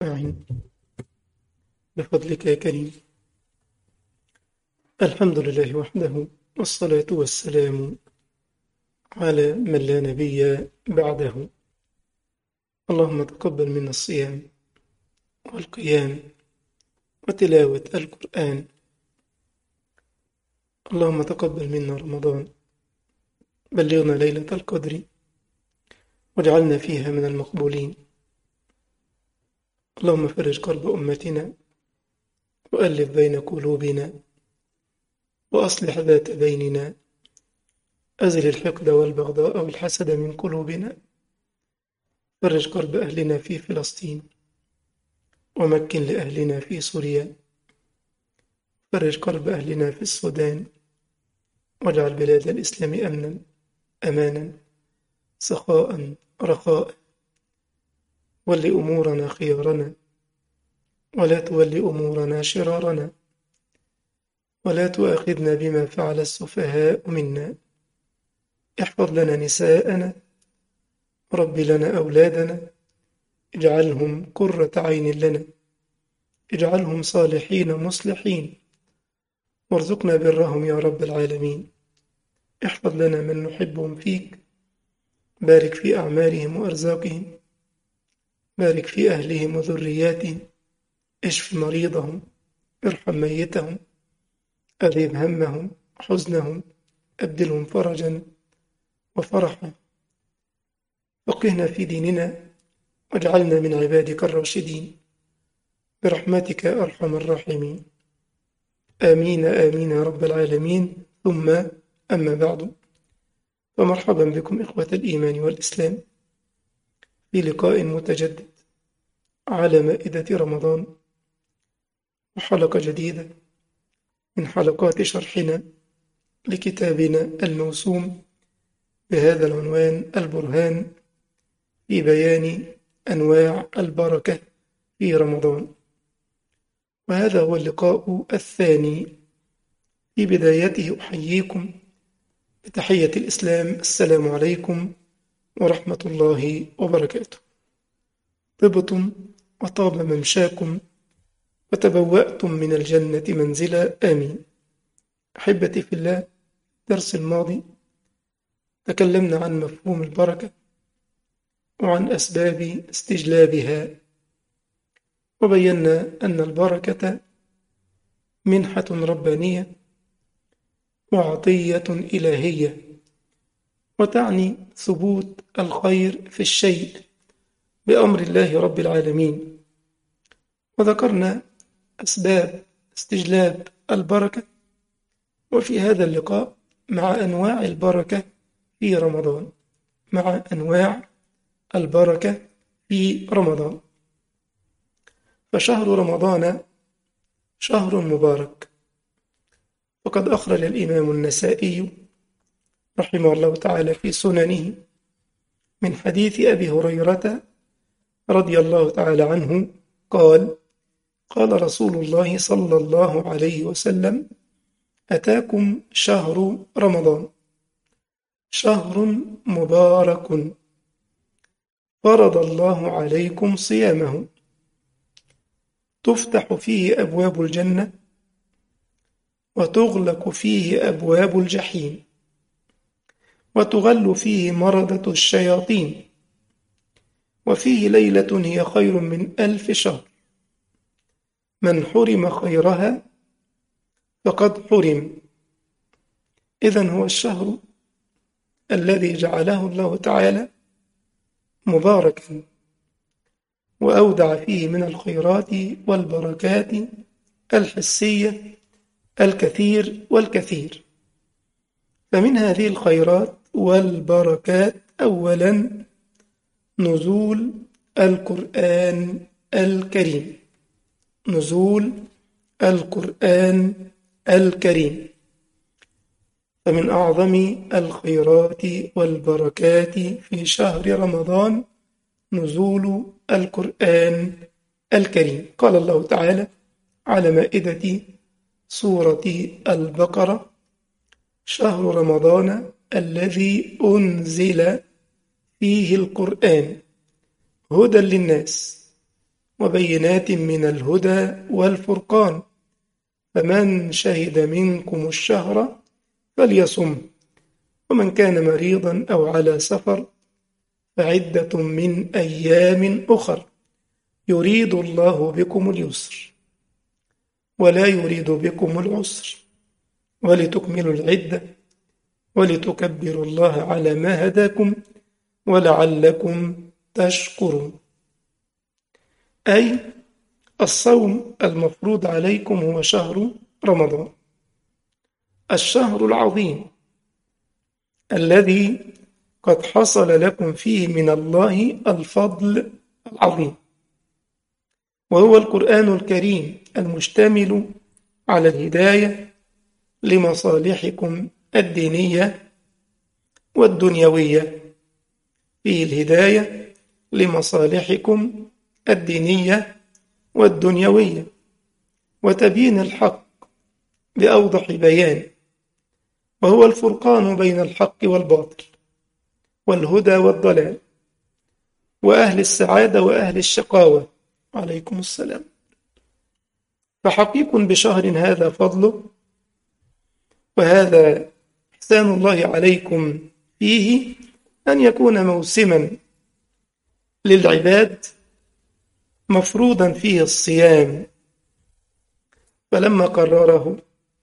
أعين بفضلك يا كريم. الحمد لله وحده، والصلاة والسلام على من لا نبي بعده. اللهم تقبل منا الصيام والقيام وتلاوة القرآن. اللهم تقبل منا رمضان، بلغنا ليلة القدر واجعلنا فيها من المقبولين. اللهم فرج كرب أمتنا وألف بين قلوبنا وأصلح ذات بيننا. أزل الحقد والبغضاء والحسد من قلوبنا. فرج كرب أهلنا في فلسطين، ومكن لأهلنا في سوريا. فرج كرب أهلنا في السودان، واجعل بلاد الإسلام أمنا أمانا سخاء رخاء. ول أمورنا خيارنا، ولا تول أمورنا شرارنا، ولا تؤاخذنا بما فعل السفهاء منا. احفظ لنا نساءنا، رب لنا أولادنا، اجعلهم قرة عين لنا، اجعلهم صالحين مصلحين، وارزقنا برهم يا رب العالمين. احفظ لنا من نحبهم فيك، بارك في أعمارهم وأرزاقهم، بارك في أهلهم وذرياتهم، اشف مريضهم، ارحم ميتهم، أذهب همهم حزنهم، أبدلهم فرجا وفرحا. فقهنا في ديننا، واجعلنا من عبادك الراشدين برحمتك يا أرحم الراحمين. آمين آمين يا رب العالمين. ثم أما بعد، فمرحبا بكم إخوة الإيمان والإسلام في لقاء متجدد على مائدة رمضان، وحلقة جديدة من حلقات شرحنا لكتابنا الموسوم بهذا العنوان: البرهان في بيان أنواع البركة في رمضان. وهذا هو اللقاء الثاني. في بدايته أحييكم بتحية الإسلام: السلام عليكم ورحمة الله وبركاته. طبتم وطاب ممشاكم وتبوأتم من الجنة منزلا، آمين. أحبتي في الله، الدرس الماضي تكلمنا عن مفهوم البركة وعن أسباب استجلابها، وبينا أن البركة منحة ربانية وعطية إلهية، وتعني ثبوت الخير في الشيء بأمر الله رب العالمين. وذكرنا أسباب استجلاب البركة، وفي هذا اللقاء مع أنواع البركة في رمضان، مع أنواع البركة في رمضان. فشهر رمضان شهر مبارك، وقد أخرج الإمام النسائي رحمه الله تعالى في سننه من حديث أبي هريرة رضي الله تعالى عنه قال: قال رسول الله صلى الله عليه وسلم: أتاكم شهر رمضان، شهر مبارك، فرض الله عليكم صيامه، تفتح فيه أبواب الجنة، وتغلق فيه أبواب الجحيم، وتغل فيه مردة الشياطين، وفيه ليلة هي خير من 1000 شهر. من حرم خيرها فقد حرم. إذن هو الشهر الذي جعله الله تعالى مباركا، وأودع فيه من الخيرات والبركات الحسية الكثير والكثير. فمن هذه الخيرات والبركات أولا نزول القرآن الكريم، نزول القرآن الكريم. فمن أعظم الخيرات والبركات في شهر رمضان نزول القرآن الكريم. قال الله تعالى على مائدة سورة البقرة: شهر رمضان الذي أنزل فيه القرآن هدى للناس وبينات من الهدى والفرقان، فمن شهد منكم الشهر فليصم، ومن كان مريضا أو على سفر فعدة من أيام أخر، يريد الله بكم اليسر ولا يريد بكم العسر، ولتكملوا العدة ولتكبروا الله على ما هداكم ولعلكم تشكرون. أي الصوم المفروض عليكم هو شهر رمضان، الشهر العظيم الذي قد حصل لكم فيه من الله الفضل العظيم، وهو القرآن الكريم المشتمل على الهداية لمصالحكم الدينية والدنيوية، فيه الهداية لمصالحكم الدينية والدنيوية، وتبيين الحق بأوضح بيان، وهو الفرقان بين الحق والباطل والهدى والضلال، وأهل السعادة وأهل الشقاوة. عليكم السلام. فحقيق بشهر هذا فضله، وهذا إحسان الله عليكم فيه، أن يكون موسما للعباد مفروضا فيه الصيام، فلما قرره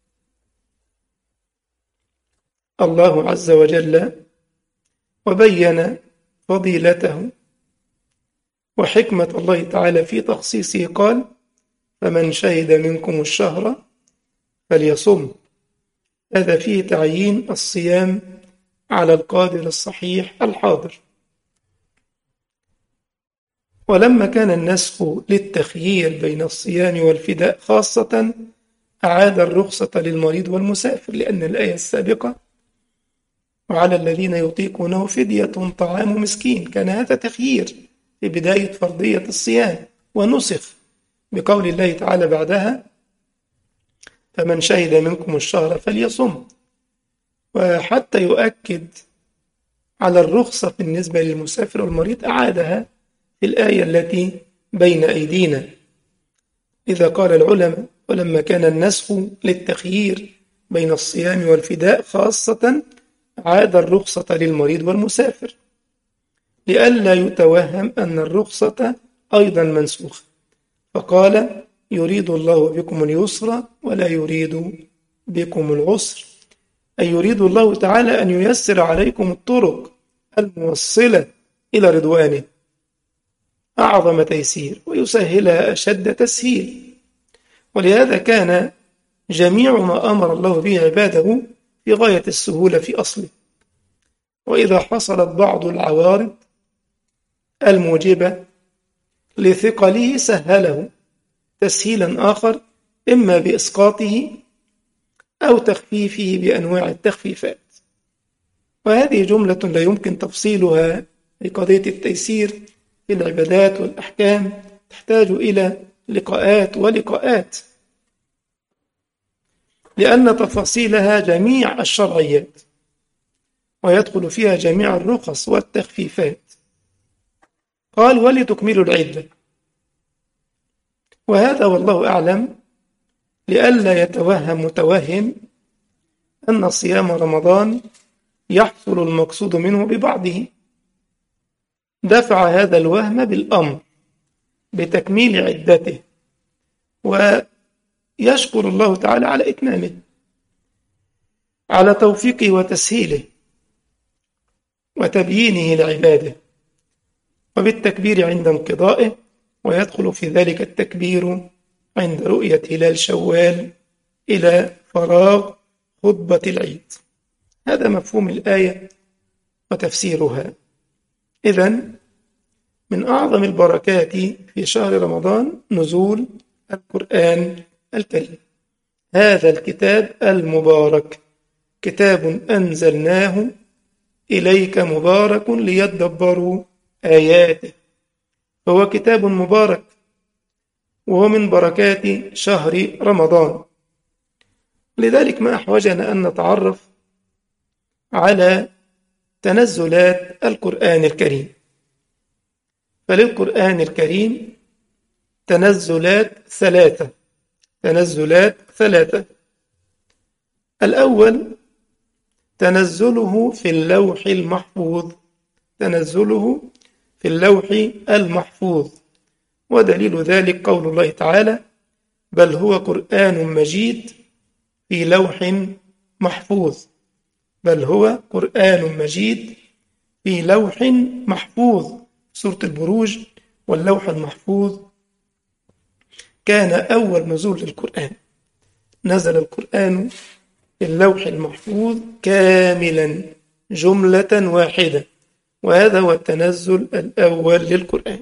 الله عز وجل وبين فضيلته وحكمة الله تعالى في تخصيصه قال: فمن شهد منكم الشهر فليصم. هذا فيه تعيين الصيام على القادر الصحيح الحاضر. ولما كان النسخ للتخيير بين الصيام والفداء خاصة، أعاد الرخصة للمريض والمسافر، لأن الآية السابقة وعلى الذين يطيقونه فدية طعام مسكين كان هذا تخيير في بداية فرضية الصيام، ونسخ بقول الله تعالى بعدها: فمن شهد منكم الشهر فليصم. وحتى يؤكد على الرخصة بالنسبة للمسافر والمريض أعادها في الآية التي بين أيدينا، إذا قال العلماء: ولما كان النسخ للتخيير بين الصيام والفداء خاصة، عاد الرخصة للمريض والمسافر، لئلا يتوهم أن الرخصة أيضا منسوخة، فقال: يريد الله بكم اليسر ولا يريد بكم العسر، أي يريد الله تعالى أن ييسر عليكم الطرق الموصلة إلى رضوانه أعظم تيسير، ويسهلها أشد تسهيل. ولهذا كان جميع ما أمر الله به عباده في غاية السهولة في أصله، وإذا حصلت بعض العوارض الموجبة لثقله سهله تسهيلا آخر، إما بإسقاطه أو تخفيفه بأنواع التخفيفات. وهذه جملة لا يمكن تفصيلها في قضية التيسير في العبادات والأحكام، تحتاج إلى لقاءات ولقاءات، لأن تفاصيلها جميع الشرعيات، ويدخل فيها جميع الرخص والتخفيفات. قال: ولتكملوا العدة. وهذا والله أعلم لئلا يتوهم متوهم أن صيام رمضان يحصل المقصود منه ببعضه، دفع هذا الوهم بالأمر بتكميل عدته، ويشكر الله تعالى على إتمامه، على توفيقه وتسهيله وتبيينه لعباده، وبالتكبير عند انقضائه، ويدخل في ذلك التكبير عند رؤية هلال شوال إلى فراغ خطبة العيد. هذا مفهوم الآية وتفسيرها. إذن من أعظم البركات في شهر رمضان نزول القرآن الكريم، هذا الكتاب المبارك، كتاب أنزلناه إليك مبارك ليدبروا آياته، فهو كتاب مبارك، وهو من بركات شهر رمضان. لذلك ما أحوجنا أن نتعرف على تنزلات القرآن الكريم. فللقرآن الكريم تنزلات ثلاثة. تنزلات ثلاثة. الأول تنزله في اللوح المحفوظ. تنزله في اللوح المحفوظ، ودليل ذلك قول الله تعالى: بل هو قرآن مجيد في لوح محفوظ. بل هو قرآن مجيد في لوح محفوظ. سورة البروج: واللوح المحفوظ كان أول نزول للقرآن. نزل القرآن في اللوح المحفوظ كاملا جملة واحدة، وهذا هو التنزل الأول للقرآن.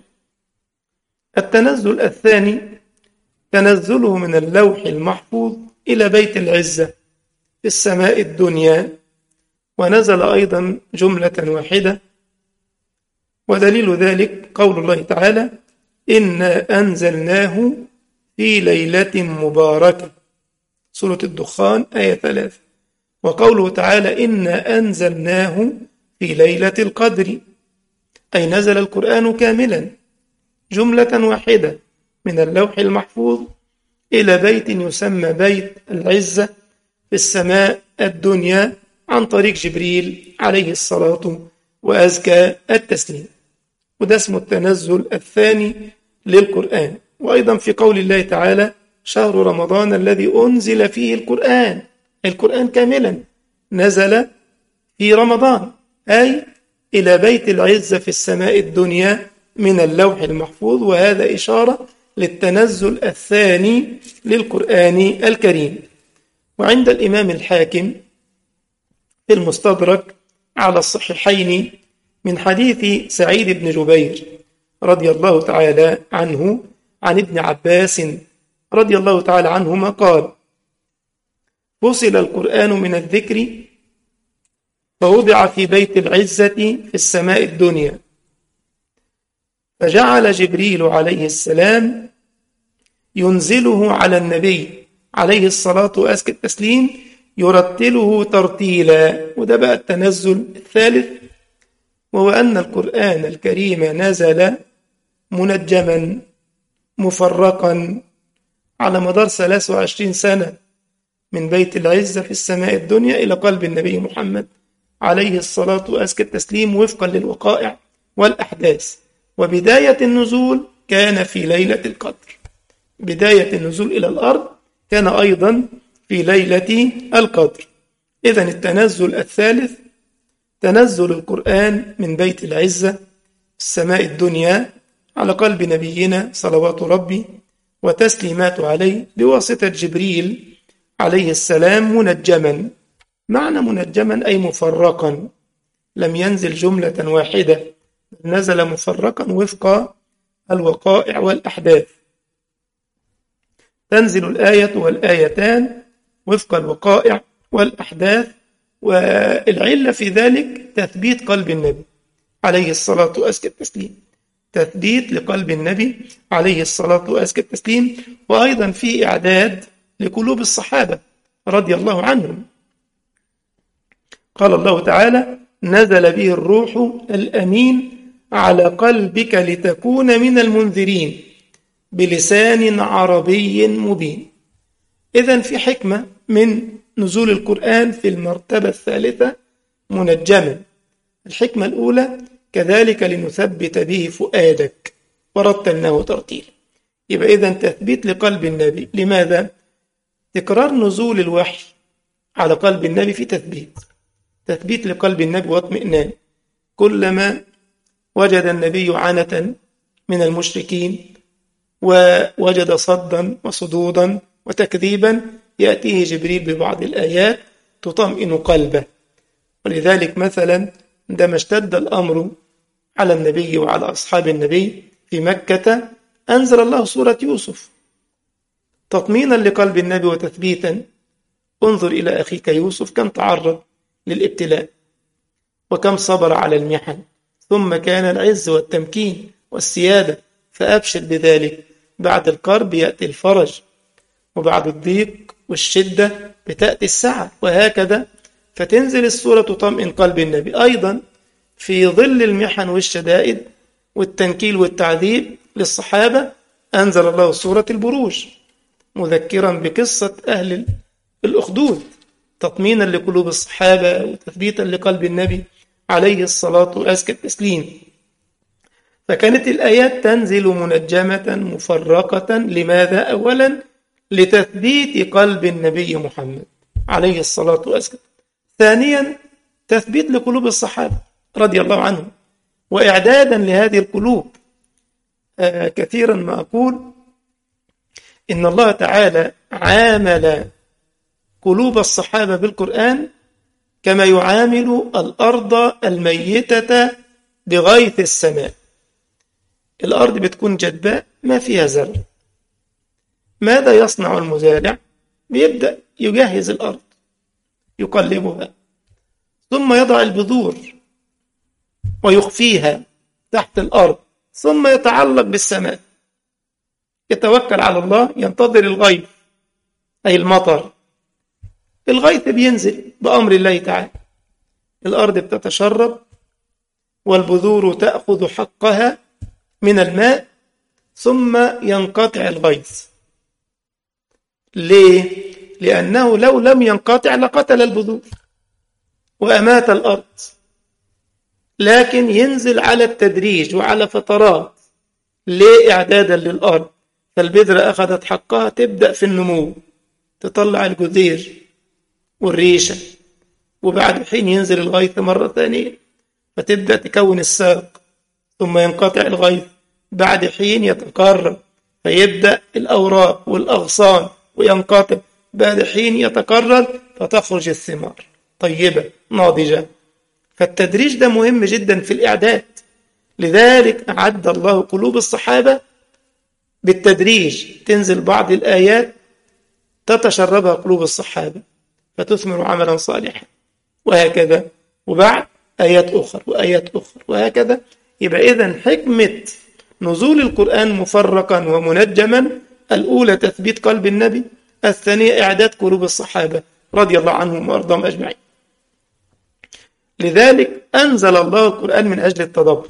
التنزل الثاني تنزله من اللوح المحفوظ إلى بيت العزة في السماء الدنيا، ونزل أيضا جملة واحدة، ودليل ذلك قول الله تعالى: إنا أنزلناه في ليلة مباركة. سورة الدخان آية 3. وقوله تعالى: إنا أنزلناه في ليلة القدر، أي نزل القرآن كاملا جملة واحدة من اللوح المحفوظ إلى بيت يسمى بيت العزة في السماء الدنيا عن طريق جبريل عليه الصلاة وأزكى التسليم. وده اسمه التنزل الثاني للقرآن. وأيضا في قول الله تعالى: شهر رمضان الذي أنزل فيه القرآن. القرآن كاملا نزل في رمضان، أي إلى بيت العزة في السماء الدنيا من اللوح المحفوظ، وهذا إشارة للتنزل الثاني للقرآن الكريم. وعند الإمام الحاكم في المستدرك على الصحيحين من حديث سعيد بن جبير رضي الله تعالى عنه عن ابن عباس رضي الله تعالى عنهما قال: فصل القرآن من الذكر فوضع في بيت العزة في السماء الدنيا، فجعل جبريل عليه السلام ينزله على النبي عليه الصلاة وأزكى التسليم يرتله ترتيلا. وده بقى التنزل الثالث، وهو أن القرآن الكريم نزل منجما مفرقا على مدار 23 سنة من بيت العزة في السماء الدنيا إلى قلب النبي محمد عليه الصلاة وأزكى التسليم وفقا للوقائع والأحداث. وبداية النزول كان في ليلة القدر. بداية النزول إلى الأرض كان أيضا في ليلة القدر. إذن التنزل الثالث تنزل القرآن من بيت العزة في السماء الدنيا على قلب نبينا صلوات ربي وتسليماته عليه بواسطة جبريل عليه السلام منجما. معنى منجما أي مفرقا، لم ينزل جملة واحدة، نزل مفرقا وفق الوقائع والأحداث. تنزل الآية والآيتان وفق الوقائع والأحداث، والعلة في ذلك تثبيت قلب النبي عليه الصلاة وأزكى التسليم، تثبيت لقلب النبي عليه الصلاة وأزكى التسليم، وأيضا في إعداد لقلوب الصحابة رضي الله عنهم. قال الله تعالى: نزل به الروح الأمين على قلبك لتكون من المنذرين بلسان عربي مبين. إذن في حكمة من نزول القرآن في المرتبة الثالثة منجما. الحكمة الأولى: كذلك لنثبت به فؤادك ورتلناه ترتيلا. يبقى إذن تثبيت لقلب النبي. لماذا؟ تكرار نزول الوحي على قلب النبي في تثبيت لقلب النبي واطمئنان. كلما وجد النبي عنة من المشركين ووجد صدا وصدودا وتكذيبا يأتيه جبريل ببعض الآيات تطمئن قلبه. ولذلك مثلا عندما اشتد الأمر على النبي وعلى أصحاب النبي في مكة أنزل الله سورة يوسف تطمينا لقلب النبي وتثبيتا. انظر إلى أخيك يوسف كم تعرض للابتلاء وكم صبر على المحن، ثم كان العز والتمكين والسيادة، فأبشر بذلك. بعد الكرب يأتي الفرج، وبعد الضيق والشدة بتأتي السعة، وهكذا. فتنزل السورة تطمئن قلب النبي أيضا في ظل المحن والشدائد والتنكيل والتعذيب للصحابة. أنزل الله سورة البروج مذكرا بقصة أهل الأخدود تطمينا لقلوب الصحابة وتثبيتا لقلب النبي عليه الصلاة وأزكى التسليم. فكانت الآيات تنزل منجمة مفرقة. لماذا؟ أولا لتثبيت قلب النبي محمد عليه الصلاة والسلام. ثانيا تثبيت لقلوب الصحابة رضي الله عنهم وإعدادا لهذه القلوب. كثيرا ما أقول إن الله تعالى عامل قلوب الصحابة بالقرآن كما يعامل الأرض الميتة بغيث السماء. الأرض بتكون جدباء ما فيها زرع، ماذا يصنع المزارع؟ بيبدأ يجهز الأرض يقلبها ثم يضع البذور ويخفيها تحت الأرض ثم يتعلق بالسماء، يتوكل على الله، ينتظر الغيث أي المطر. الغيث بينزل بأمر الله تعالى، الأرض بتتشرب والبذور تأخذ حقها من الماء ثم ينقطع الغيث. ليه؟ لأنه لو لم ينقطع لقتل البذور وأمات الأرض، لكن ينزل على التدريج وعلى فترات. ليه؟ إعدادا للأرض، فالبذرة أخذت حقها تبدأ في النمو، تطلع الجذير والريشة، وبعد حين ينزل الغيث مرة ثانية فتبدأ تكون الساق، ثم ينقطع الغيث، بعد حين يتقرب فيبدأ الأوراق والأغصان وينقطع، بعد حين يتقرب فتخرج الثمار طيبة ناضجة. فالتدريج ده مهم جدا في الإعداد، لذلك أعد الله قلوب الصحابة بالتدريج، تنزل بعض الآيات تتشربها قلوب الصحابة فتثمر عملا صالحا وهكذا، وبعد آيات أخرى وآيات أخرى وهكذا. يبقى إذن حكمة نزول القرآن مفرقا ومنجما: الأولى تثبيت قلب النبي، الثانية إعداد قلوب الصحابة رضي الله عنهم وأرضاهم أجمعين. لذلك أنزل الله القرآن من أجل التدبر.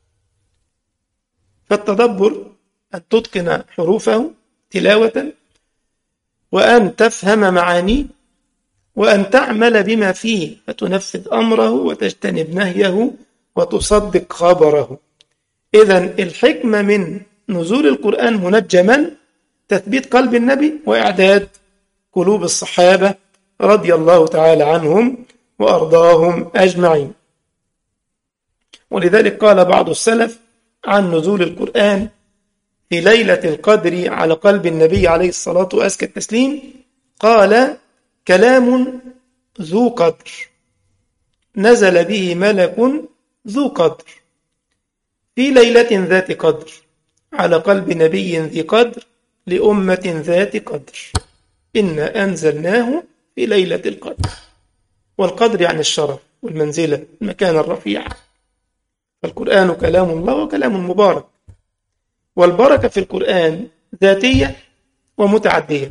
فالتدبر أن تتقن حروفه تلاوة، وأن تفهم معانيه، وأن تعمل بما فيه فتنفذ أمره وتجتنب نهيه وتصدق خبره. إذن الحكمة من نزول القرآن منجما تثبيت قلب النبي وإعداد قلوب الصحابة رضي الله تعالى عنهم وأرضاهم أجمعين. ولذلك قال بعض السلف عن نزول القرآن في ليلة القدر على قلب النبي عليه الصلاة وأزكى التسليم، قال: كلام ذو قدر نزل به ملك ذو قدر في ليلة ذات قدر على قلب نبي ذي قدر لأمة ذات قدر إنا أنزلناه في ليلة القدر. والقدر يعني الشرف والمنزلة، المكان الرفيع. فالقرآن كلام الله وكلام مبارك، والبركة في القرآن ذاتية ومتعدية.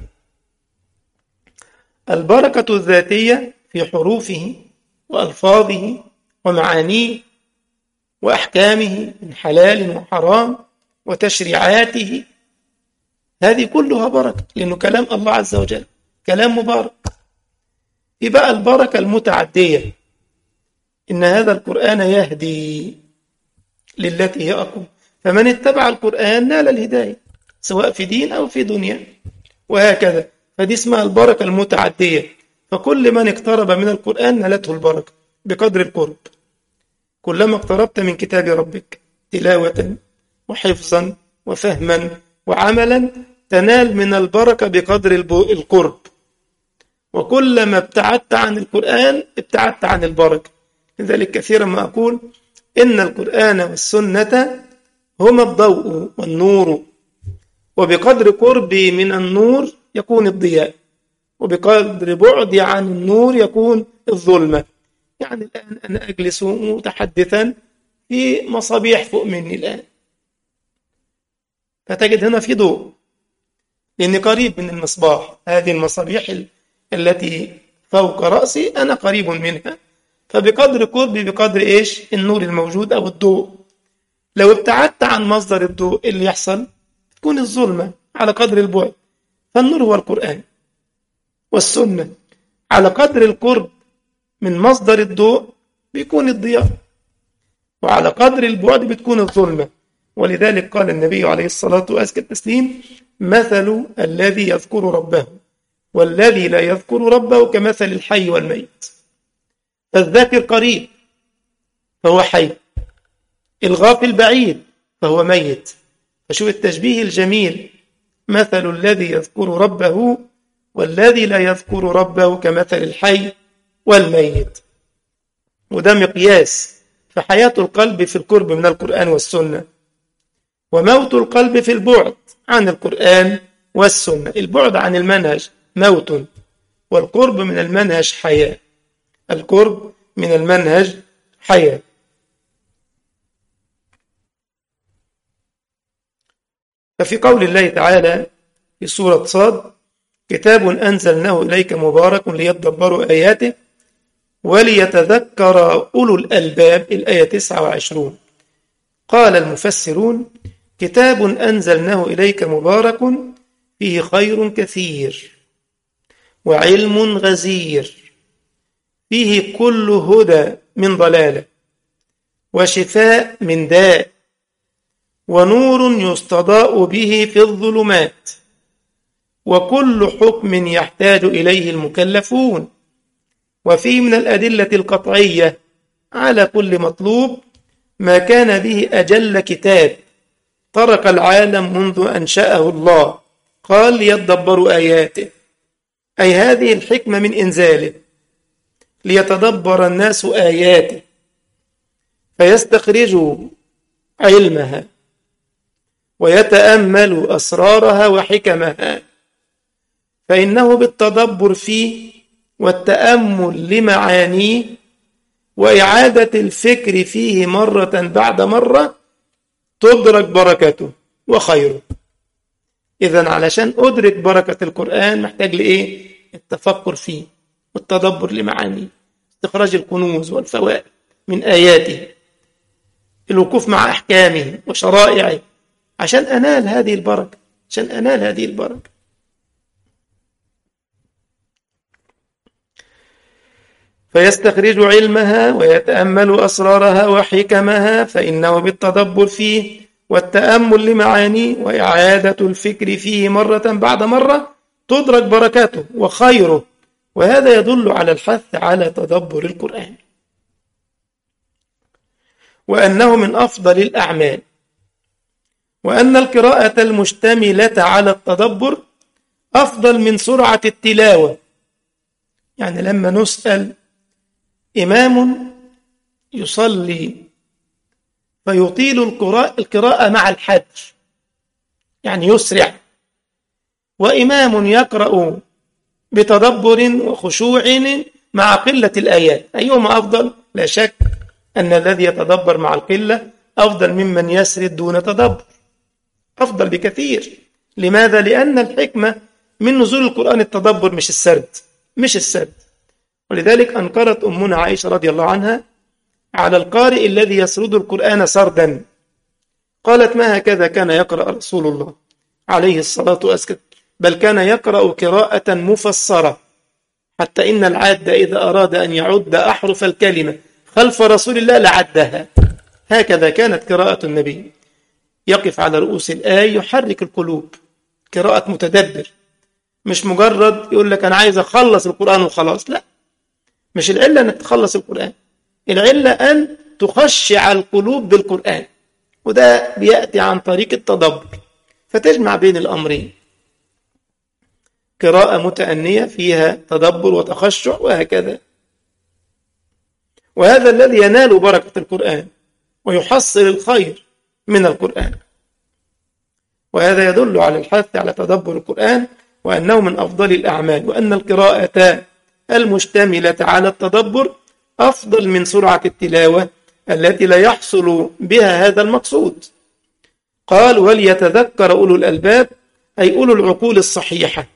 البركة الذاتية في حروفه وألفاظه ومعانيه وأحكامه من حلال وحرام وتشريعاته، هذه كلها بركة لأنه كلام الله عز وجل، كلام مبارك. في بقى البركة المتعدية: إن هذا القرآن يهدي للتي هي أقوم، فمن اتبع القرآن نال الهداية سواء في دين أو في دنيا وهكذا. فدي اسمها البركة المتعدية. فكل من اقترب من القرآن نالته البركة بقدر القرب. كلما اقتربت من كتاب ربك تلاوة وحفظا وفهما وعملا تنال من البركة بقدر القرب، وكلما ابتعدت عن القرآن ابتعدت عن البركة. لذلك كثيرا ما أقول إن القرآن والسنة هما الضوء والنور، وبقدر قربي من النور يكون الضياء، وبقدر بعدي عن النور يكون الظلمة. يعني الآن أنا أجلس متحدثا في مصابيح فوق مني الآن، فتجد هنا في ضوء لأني قريب من المصباح. هذه المصابيح التي فوق رأسي أنا قريب منها، فبقدر قربي بقدر النور الموجود أو الضوء. لو ابتعدت عن مصدر الضوء اللي يحصل بتكون الظلمة على قدر البعد، فالنور هو القرآن والسنة. على قدر القرب من مصدر الضوء بيكون الضياء، وعلى قدر البعد بتكون الظلمة. ولذلك قال النبي عليه الصلاة والتسليم: مثل الذي يذكر ربه والذي لا يذكر ربه كمثل الحي والميت. فالذاكر قريب فهو حي، الغافل بعيد فهو ميت. فشوف التشبيه الجميل: مثل الذي يذكر ربه والذي لا يذكر ربه كمثل الحي والميت. وده مقياس فحياة القلب في القرب من القرآن والسنة، وموت القلب في البعد عن القرآن والسنة. البعد عن المنهج موت، والقرب من المنهج حياة. القرب من المنهج حياة. ففي قول الله تعالى في سورة صاد: كتاب أنزلناه إليك مبارك ليدبروا آياته وليتذكر أولو الألباب. الآية 29. قال المفسرون: كتاب أنزلناه إليك مبارك فيه خير كثير وعلم غزير، فيه كل هدى من ضلالة وشفاء من داء ونور يستضاء به في الظلمات، وكل حكم يحتاج إليه المكلفون، وفيه من الأدلة القطعية على كل مطلوب ما كان به أجل كتاب ترك العالم منذ أنشأه الله. قال: ليدبروا آياته، أي هذه الحكمة من إنزاله، ليتدبر الناس آياته فيستخرجوا علمها ويتأملوا أسرارها وحكمها، فإنه بالتدبر فيه والتأمل لمعانيه وإعادة الفكر فيه مرة بعد مرة تدرك بركته وخيره. إذن علشان أدرك بركة القرآن محتاج لإيه؟ التفكر فيه والتدبر لمعانيه، استخراج الكنوز والفوائد من آياته، الوقوف مع أحكامه وشرائعه، عشان أنال هذه البركة. فيستخرج علمها ويتأمل أسرارها وحكمها، فإنه بالتدبر فيه والتأمل لمعانيه وإعادة الفكر فيه مرة بعد مرة تدرك بركاته وخيره. وهذا يدل على الحث على تدبر القرآن، وأنه من أفضل الأعمال، وأن القراءة المشتملة على التدبر أفضل من سرعة التلاوة. يعني لما نسأل إمام يصلي فيطيل القراءة مع الحج، يعني يسرع، وإمام يقرأ بتدبر وخشوع مع قلة الآيات، أيهما أفضل؟ لا شك أن الذي يتدبر مع القلة أفضل ممن يسرد دون تدبر، أفضل بكثير. لماذا؟ لأن الحكمة من نزول القرآن التدبر مش السرد. ولذلك أنكرت أمنا عائشة رضي الله عنها على القارئ الذي يسرد القرآن سردا. قالت: ما هكذا كان يقرأ رسول الله عليه الصلاة والسلام، بل كان يقرأ قراءة مفسرة، حتى إن العاد إذا أراد أن يعد أحرف الكلمة خلف رسول الله لعدها. هكذا كانت قراءة النبي، يقف على رؤوس الآية يحرك القلوب، قراءة متدبر، مش مجرد يقول لك أنا عايز أخلص القرآن وخلاص. لا، مش العلة أنك تخلص القرآن، العلة أن تخشع القلوب بالقرآن، وده بيأتي عن طريق التدبر، فتجمع بين الأمرين، قراءة متأنية فيها تدبر وتخشع وهكذا. وهذا الذي ينال بركة القرآن ويحصل الخير من القرآن. وهذا يدل على الحث على تدبر القرآن، وأنه من أفضل الأعمال، وأن القراءة المشتملة على التدبر أفضل من سرعة التلاوة التي لا يحصل بها هذا المقصود. قال: وليتذكر أولو الألباب، أي أولو العقول الصحيحة.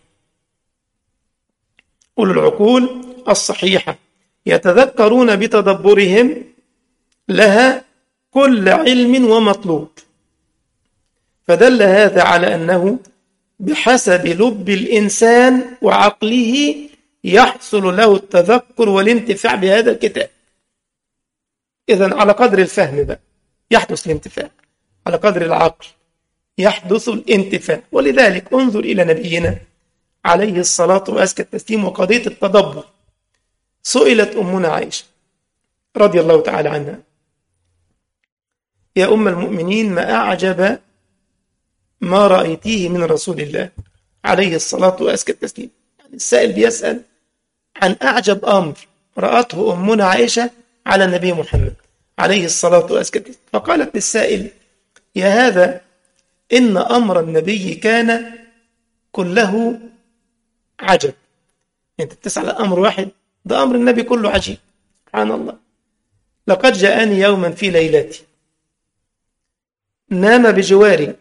أولو العقول الصحيحة يتذكرون بتدبرهم لها كل علم ومطلوب، فدل هذا على أنه بحسب لب الإنسان وعقله يحصل له التذكر والانتفاع بهذا الكتاب. إذن على قدر الفهم بقى يحدث الانتفاع، على قدر العقل يحدث الانتفاع. ولذلك انظر إلى نبينا عليه الصلاة وأزكى التسليم وقضية التدبر. سئلت أمنا عائشة رضي الله تعالى عنها: يا أم المؤمنين، ما أعجب ما رأيتيه من رسول الله عليه الصلاة وأزكى التسليم؟ يعني السائل بيسأل عن أعجب أمر رأته أمنا عائشة على النبي محمد عليه الصلاة وأزكى التسليم. فقالت للسائل: يا هذا، إن أمر النبي كان كله عجب. أنت بتسأل عن أمر واحد، ده أمر النبي كله عجيب. سبحان الله. لقد جاءني يوما في ليلتي نام بجواري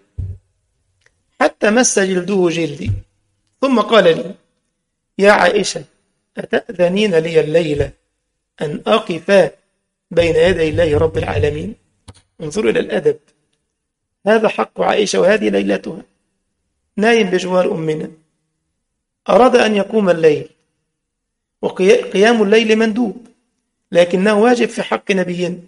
حتى مس جلده جلدي، ثم قال لي: يا عائشة، أتأذنين لي الليلة أن أقف بين يدي الله رب العالمين؟ انظروا إلى الأدب. هذا حق عائشة وهذه ليلتها، نايم بجوار أمنا، أراد أن يقوم الليل، وقيام الليل مندوب لكنه واجب في حق نبينا،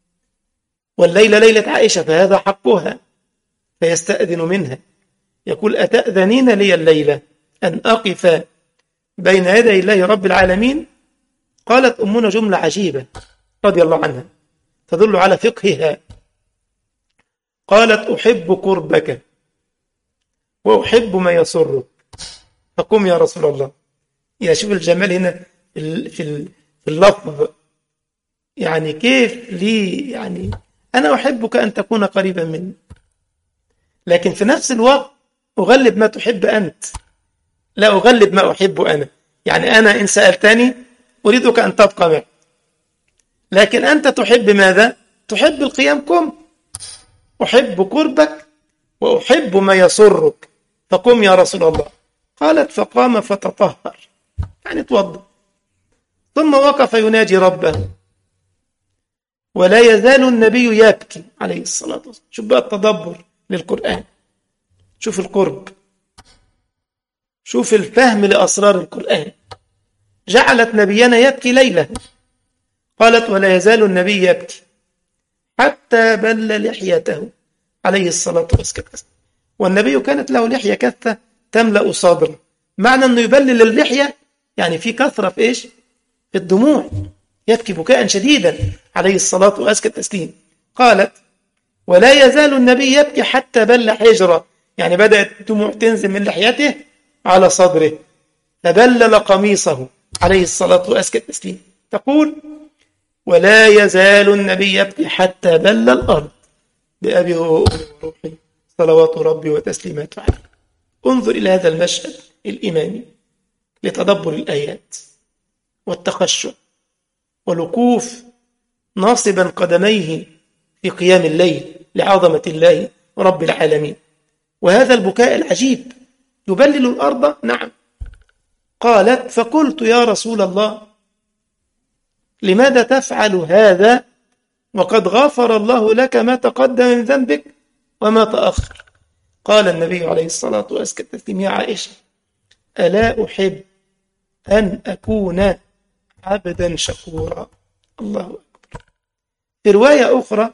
والليلة ليلة عائشة فهذا حقها، فيستأذن منها يقول: أتأذنين لي الليلة أن أقف بين يدي الله رب العالمين؟ قالت أمنا جملة عجيبة رضي الله عنها تدل على فقهها. قالت: أحب قربك وأحب ما يسرك، فقم يا رسول الله. يا شوف الجمال هنا في اللفظ، يعني كيف لي، يعني أنا أحبك أن تكون قريبا مني، لكن في نفس الوقت أغلب ما تحب أنت، لا أغلب ما أحب أنا. يعني أنا إن سألتني أريدك أن تبقى معي، لكن أنت تحب ماذا؟ تحب القيام. قم، أحب قربك وأحب ما يسرك، فقم يا رسول الله. قالت: فقام فتطهر، يعني توضأ، ثم وقف يناجي ربه، ولا يزال النبي يبكي عليه الصلاة والسلام. شوف بقى التدبر للقرآن، شوف القرب، شوف الفهم لأسرار القرآن. جعلت نبينا يبكي ليلة. قالت: ولا يزال النبي يبكي حتى بل لحيته عليه الصلاة والسلام. والنبي كانت له لحية كثة تملأ صدره. معنى أنه يبلل اللحية يعني في كثرة في إيش؟ في الدموع، يبكي بكاء شديدا عليه الصلاة والسلام. قالت: ولا يزال النبي يبكي حتى بل حجرة، يعني بدأت الدموع تنزل من لحيته على صدره، فبلل قميصه عليه الصلاة والسلام. تقول: ولا يزال النبي يبكي حتى بل الأرض بأبي وروحي صلوات ربي وتسليماته عليه. انظر إلى هذا المشهد الإيماني لتدبر الآيات والتخشع والوقوف ناصبا قدميه في قيام الليل لعظمة الله رب العالمين. وهذا البكاء العجيب يبلل الأرض. نعم. قالت: فقلت: يا رسول الله، لماذا تفعل هذا وقد غفر الله لك ما تقدم من ذنبك وما تأخر؟ قال النبي عليه الصلاة والسلام: يا عائشة، ألا أحب أن أكون عبدا شكورا؟ الله أكبر. في رواية أخرى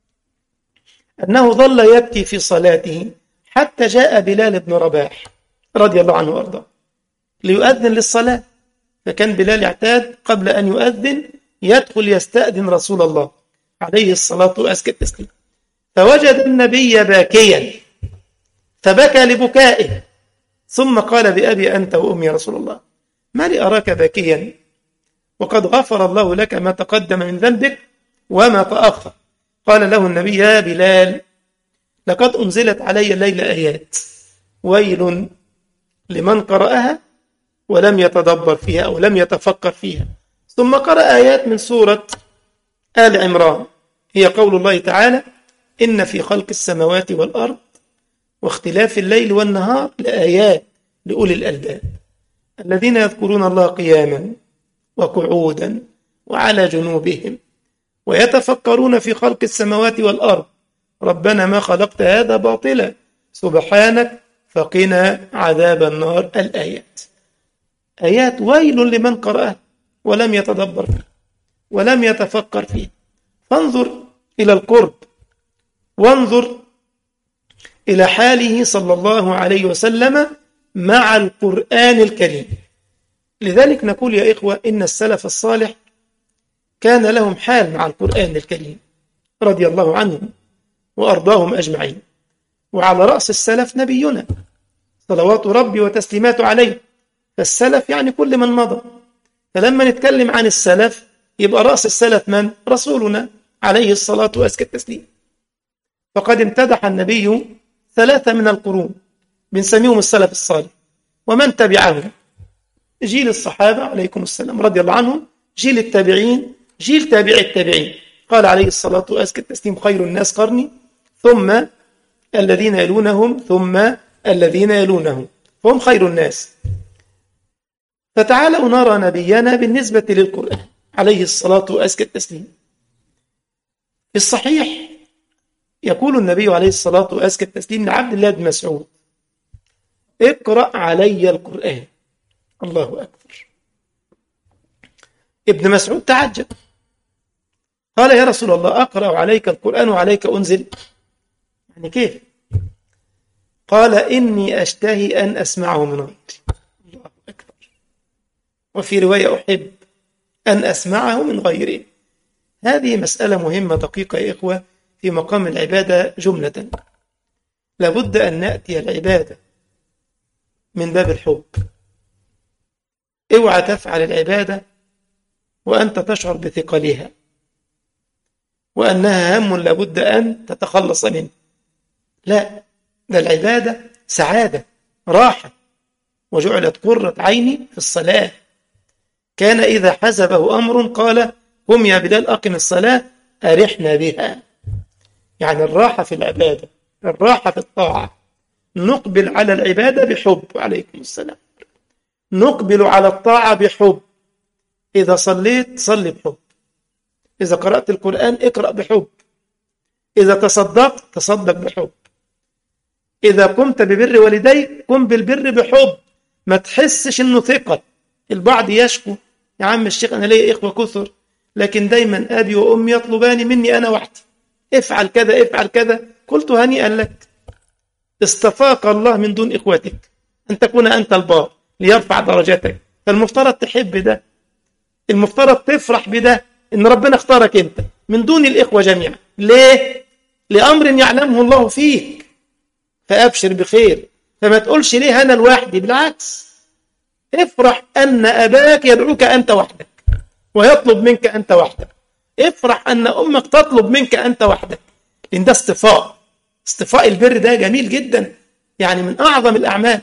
أنه ظل يبكي في صلاته حتى جاء بلال بن رباح رضي الله عنه وأرضاه ليؤذن للصلاة، فكان بلال يعتاد قبل أن يؤذن يدخل يستأذن رسول الله عليه الصلاة والسلام. فوجد النبي باكيا فبكى لبكائه، ثم قال: بأبي أنت وأمي يا رسول الله، ما لي أراك باكيا وقد غفر الله لك ما تقدم من ذنبك وما تأخر؟ قال له النبي: يا بلال، لقد أنزلت علي الليل آيات، ويل لمن قرأها ولم يتدبر فيها أو لم يتفكر فيها. ثم قرأ آيات من سورة آل عمران، هي قول الله تعالى: إن في خلق السماوات والأرض واختلاف الليل والنهار لآيات لأولي الألباب الذين يذكرون الله قياما وقعودا وعلى جنوبهم ويتفكرون في خلق السماوات والأرض ربنا ما خلقت هذا باطلا سبحانك فقنا عذاب النار الآيات. آيات ويل لمن قرأها ولم يتدبر فيه ولم يتفكر فيه. فانظر إلى القرب، وانظر إلى حاله صلى الله عليه وسلم مع القرآن الكريم. لذلك نقول يا إخوة إن السلف الصالح كان لهم حال مع القرآن الكريم رضي الله عنهم وأرضاهم أجمعين. وعلى رأس السلف نبينا صلوات ربي وتسليماته عليه. فالسلف يعني كل من مضى. فلما نتكلم عن السلف يبقى رأس السلف من؟ رسولنا عليه الصلاة وأزكى التسليم. فقد امتدح النبي 3 من القرون بنسميهم السلف الصالح، ومن تبعهم جيل الصحابة عليكم السلام رضي الله عنهم، جيل التابعين، جيل تابع التابعين. قال عليه الصلاة وأزكى التسليم: خير الناس قرني ثم الذين يلونهم ثم الذين يلونهم، فهم خير الناس. فتعالوا نرى نبينا بالنسبة للقرآن عليه الصلاة وأزكى التسليم. في الصحيح يقول النبي عليه الصلاة وأزكى التسليم لعبد الله بن مسعود: اقرأ علي القرآن. الله أكبر. ابن مسعود تعجب، قال: يا رسول الله، أقرأ عليك القرآن وعليك أنزل؟ يعني كيف؟ قال: إني أشتهي أن أسمعه من غيري. الله أكبر. وفي رواية: أحب أن أسمعه من غيره. هذه مسألة مهمة دقيقة يا إخوة في مقام العبادة جملة. لابد أن نأتي العبادة من باب الحب. اوعى تفعل العبادة وأنت تشعر بثقلها وأنها هم لابد أن تتخلص منه. لا، ده العبادة سعادة راحة. وجعلت قرة عيني في الصلاة. كان إذا حزبه أمر قال: قم يا بلال أقم الصلاة أرحنا بها. يعني الراحة في العبادة، الراحة في الطاعة. نقبل على العبادة بحب عليكم السلام، نقبل على الطاعة بحب. إذا صليت صلي بحب، إذا قرأت القرآن اقرأ بحب، إذا تصدقت تصدق بحب، إذا قمت ببر والديك قم بالبر بحب. ما تحسش إنه ثقل. البعض يشكو: يا عم الشيخ أنا لي إخوة كثر لكن دايما أبي وأمي يطلباني مني أنا وحدي، افعل كذا افعل كذا. قلت: هنيئا لك، اصطفاك الله من دون إخوتك أن تكون أنت البار ليرفع درجتك. فالمفترض تحب ده، المفترض تفرح بده، إن ربنا اختارك أنت من دون الإخوة جميعا. ليه؟ لأمر يعلمه الله فيك، فأبشر بخير. فما تقولش ليه أنا لوحدي، بالعكس افرح أن أباك يدعوك أنت وحدك ويطلب منك أنت وحدك. افرح أن أمك تطلب منك أنت وحدك، لأن ده اصطفاء. اصطفاء البر ده جميل جدا، يعني من أعظم الأعمال.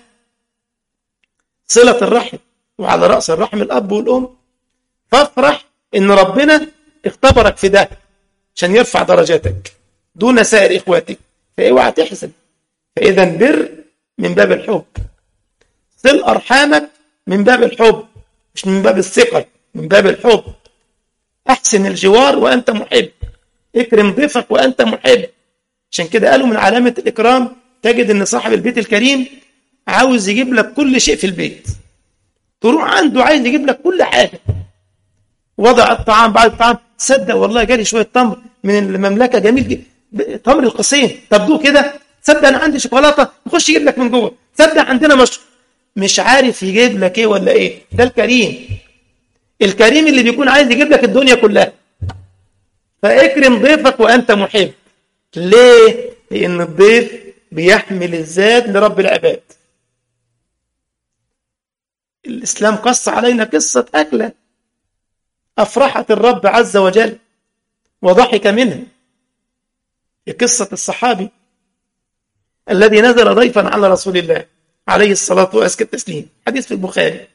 صلة الرحم، وعلى رأس الرحم الأب والأم. فافرح إن ربنا اختبرك في ده عشان يرفع درجاتك دون سائر إخواتك، فاوعى تحزن. فإذا بر من باب الحب، صل أرحامك من باب الحب مش من باب الثقل، من باب الحب. أحسن الجوار وأنت محب، اكرم ضيفك وأنت محب. عشان كده قالوا من علامة الإكرام تجد أن صاحب البيت الكريم عاوز يجيب لك كل شيء في البيت، تروح عنده عايز يجيب لك كل حاجة. وضع الطعام، بعد الطعام: تصدق والله جالي شوية تمر من المملكة جميل جدا، تمر القصيم، طب دوق كده. تصدق أنا عندي شوكولاتة، نخش يجيب لك من جوه. تصدق عندنا مش عارف يجيب لك إيه ولا إيه. ده الكريم، الكريم اللي بيكون عايز يجيب لك الدنيا كلها. فاكرم ضيفك وأنت محب. ليه؟ لأن الضيف بيحمل الزاد لرب العباد. الإسلام قص علينا قصة أكلة أفرحت الرب عز وجل وضحك منها، في قصة الصحابي الذي نزل ضيفا على رسول الله عليه الصلاة وأزكى التسليم، حديث في البخاري.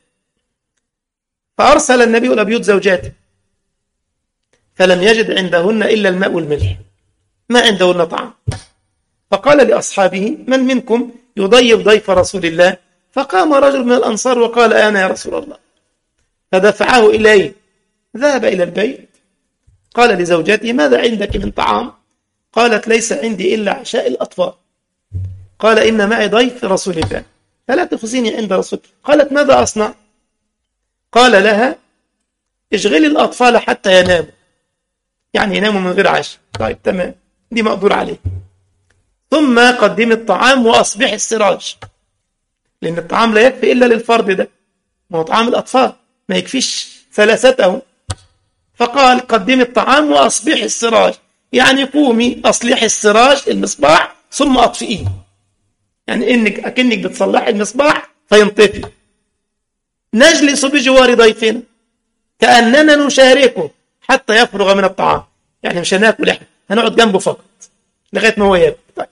فأرسل النبي إلى بيوت زوجاته فلم يجد عندهن إلا الماء والملح، ما عندهن طعام. فقال لأصحابه: من منكم يضيف ضيف رسول الله؟ فقام رجل من الأنصار وقال: أنا يا رسول الله. فدفعه إليه، ذهب إلى البيت، قال لزوجته: ماذا عندك من طعام؟ قالت: ليس عندي إلا عشاء الأطفال. قال إن معي ضيف رسول الله فلا تخزيني عند رسول الله. قالت ماذا أصنع؟ قال لها اشغلي الأطفال حتى يناموا، يعني يناموا من غير عشاء. طيب تمام، دي مقدور عليه. ثم قدمي الطعام وأصبحي السراج، لأن الطعام لا يكفي إلا للفرد ده، ما هو طعام الأطفال ما يكفيش ثلاثتهم. فقال قدمي الطعام وأصبحي السراج، يعني قومي أصلحي السراج المصباح ثم أطفئيه، يعني أكنك بتصلحي المصباح فينطفي. نجلس بجوار ضيفنا كأننا نشاركه حتى يفرغ من الطعام، يعني مش هناكل احنا، هنقعد جنبه فقط لغاية ما هو ياكل. طيب.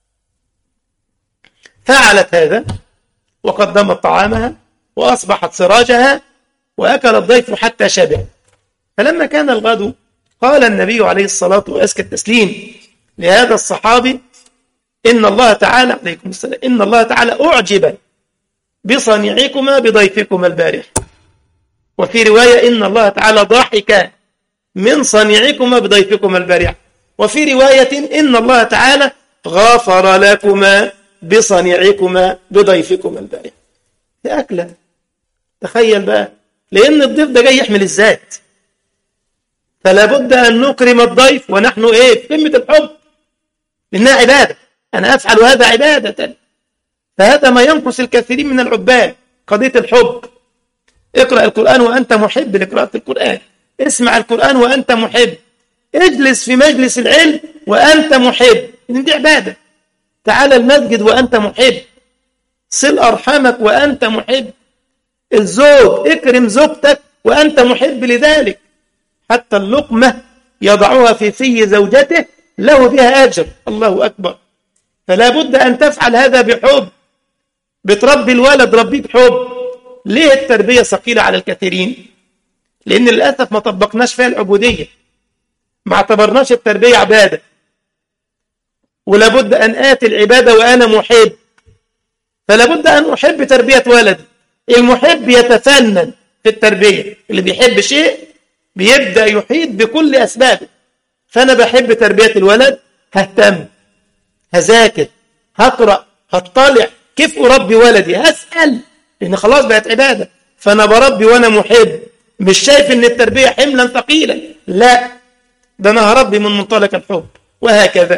فعلت هذا وقدمت طعامها وأصبحت سراجها وأكل الضيف حتى شبع. فلما كان الغد قال النبي عليه الصلاة وأزكى التسليم لهذا الصحابي إن الله تعالى عليكم السلام إن الله تعالى أعجب بصنيعكما بضيفكما البارح. وفي رواية إن الله تعالى ضحك من صنيعكما بضيفكما البارح. وفي رواية إن الله تعالى غفر لكما بصنيعكما بضيفكما البارح. في أكلة، تخيل بقى، لأن الضيف ده جاي يحمل الذات، فلا بد أن نكرم الضيف ونحن في قمة الحب، لأنها عبادة، أنا أفعل هذا عبادة. فهذا ما ينقص الكثيرين من العباد، قضية الحب. اقرأ القرآن وأنت محب لقراءة القرآن، اسمع القرآن وأنت محب، اجلس في مجلس العلم وأنت محب، إن دي عبادة. تعال المسجد وأنت محب، صل أرحامك وأنت محب، الزوج اكرم زوجتك وأنت محب لذلك، حتى اللقمة يضعها في زوجته له بها أجر. الله أكبر. فلا بد أن تفعل هذا بحب. بتربي الولد ربيه بحب. ليه التربية ثقيلة على الكثيرين؟ لأن للأسف ما طبقناش فيها العبودية، ما اعتبرناش التربية عبادة. ولا بد أن آتي العبادة وأنا محب، فلا بد أن أحب تربية ولدي. المحب يتفنن في التربية، اللي بيحب شيء بيبدأ يحيط بكل أسبابه. فأنا بحب تربية الولد، ههتم، هذاكر، هقرأ، هطلع كيف أربي ولدي، هسأل، لأن خلاص بقت عبادة. فأنا بربي وأنا محب، مش شايف أن التربية حملا ثقيلا، لا، ده أنا هربي من منطلق الحب. وهكذا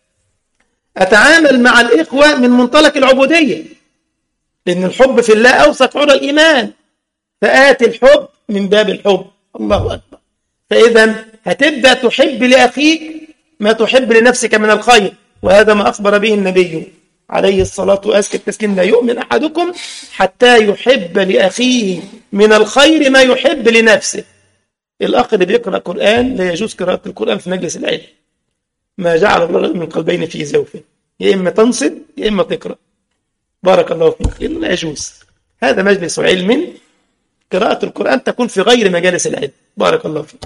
أتعامل مع الإخوة من منطلق العبودية، لأن الحب في الله أوثق عرى الإيمان، فآتي الحب من باب الحب. الله أكبر. فإذا هتبدأ تحب لأخيك ما تحب لنفسك من الخير، وهذا ما أخبر به النبي عليه الصلاة وأزكى التسليم: لا يؤمن أحدكم حتى يحب لأخيه من الخير ما يحب لنفسه. الأخ اللي بيقرأ قرآن لا يجوز قراءة القرآن في مجلس العلم، ما جعل الله من قلبين في زوفه، يا إما تنصت يا إما تقرأ. بارك الله فيك، لأنه لا يجوز. هذا مجلس علم، قراءة القرآن تكون في غير مجالس العلم. بارك الله فيك.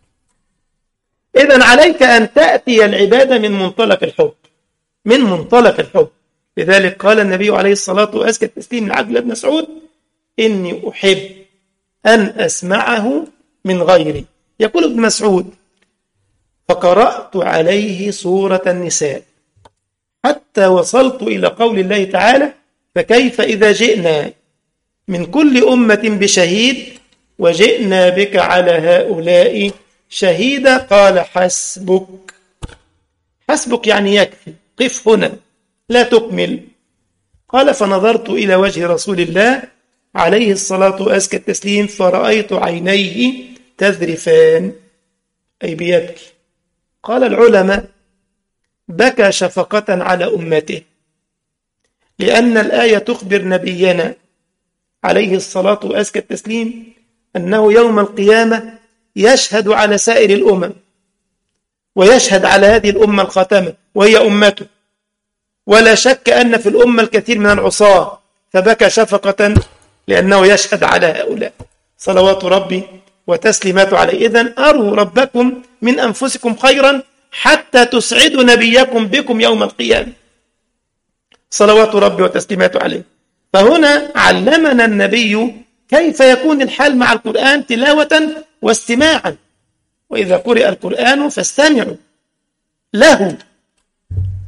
إذن عليك أن تأتي العبادة من منطلق الحب، من منطلق الحب. لذلك قال النبي عليه الصلاة وأزكى التسليم لعبد الله بن مسعود: إني أحب أن أسمعه من غيري. يقول ابن مسعود: فقرأت عليه سورة النساء حتى وصلت إلى قول الله تعالى: فكيف إذا جئنا من كل أمة بشهيد وجئنا بك على هؤلاء شهيدا. قال: حسبك. حسبك يعني يكفي، قف هنا لا تكمل. قال: فنظرت إلى وجه رسول الله عليه الصلاة وأزكى التسليم فرأيت عينيه تذرفان، أي بيبكي. قال العلماء: بكى شفقة على أمته، لأن الآية تخبر نبينا عليه الصلاة وأزكى التسليم أنه يوم القيامة يشهد على سائر الأمم، ويشهد على هذه الأمة الخاتمة وهي أمته، ولا شك أن في الأمة الكثير من العصاة، فبكى شفقة لأنه يشهد على هؤلاء صلوات ربي وتسليمات عليه. إذن أروا ربكم من أنفسكم خيرا حتى تسعدوا نبيكم بكم يوم القيامة صلوات ربي وتسليمات عليه. فهنا علمنا النبي كيف يكون الحال مع القرآن تلاوة واستماعا. وإذا قرئ القرآن فاستمعوا له.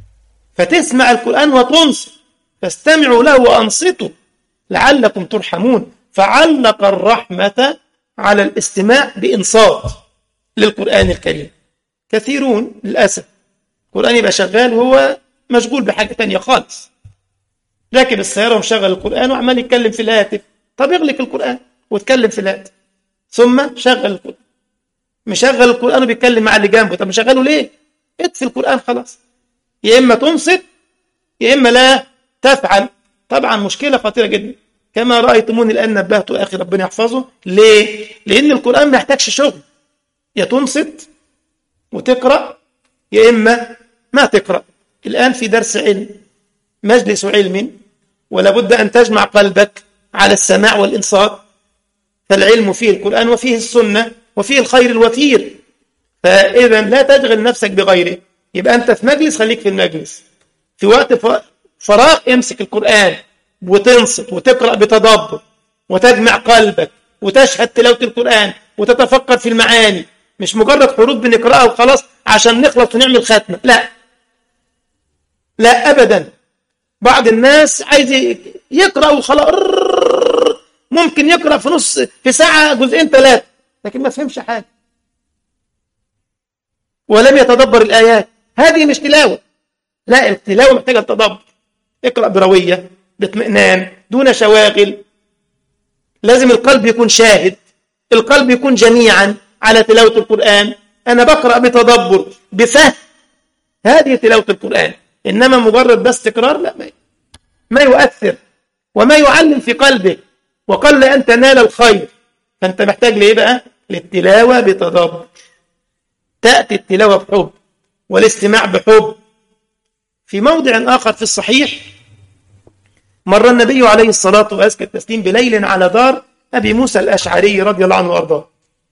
فتسمع القرآن وتنصت، فاستمعوا له وأنصتوا لعلكم ترحمون. فعلق الرحمة على الاستماع بإنصات للقرآن الكريم. كثيرون للأسف القرآن يبقى شغال وهو مشغول بحاجة تانية خالص، راكب السيارة ومشغل القرآن وعمال يتكلم في الهاتف. طب اغلق القرآن واتكلم في الهاتف، ثم شغل القرآن. مشغل القرآن وبيتكلم مع اللي جنبه، طب مشغله ليه؟ اطفي القرآن خلاص. يا إما تنصت يا إما لا تفعل. طبعا مشكلة خطيرة جدا، كما رأيتموني الآن نبهت أخي ربنا يحفظه. ليه؟ لأن القرآن ما يحتاجش شغل، يا تنصت وتقرأ يا إما ما تقرأ. الآن في درس علم، مجلس علم، ولا بد أن تجمع قلبك على السماع والإنصات. فالعلم فيه القرآن وفيه السنة وفيه الخير الوفير، فإذا لا تشغل نفسك بغيره. يبقى أنت في مجلس خليك في المجلس، في وقت فراغ امسك القرآن وتنصت وتقرأ بتدبر وتجمع قلبك وتشهد تلاوة القرآن وتتفكر في المعاني، مش مجرد حروف بنقرأها وخلاص عشان نخلص ونعمل ختمة. لا أبدا. بعض الناس عايز يقرأ وخلاص، ممكن يقرأ في ساعة جزئين 3 لكن ما فهمش حاجة ولم يتدبر الآيات. هذه مش تلاوة. لا، التلاوة محتاجة تدبر. اقرأ بروية باطمئنان دون شواغل. لازم القلب يكون شاهد، القلب يكون جميعا على تلاوة القرآن. أنا بقرأ بتدبر بفهم، هذه تلاوة القرآن. إنما مجرد بس تكرار لا، ما يؤثر وما يعلم في قلبك، وقل أن تنال الخير. فأنت محتاج لإيه بقى؟ للتلاوة بتدبر. تأتي التلاوة بحب والاستماع بحب. في موضع آخر في الصحيح، مر النبي عليه الصلاة وأزكى التسليم بليل على دار أبي موسى الأشعري رضي الله عنه وأرضاه.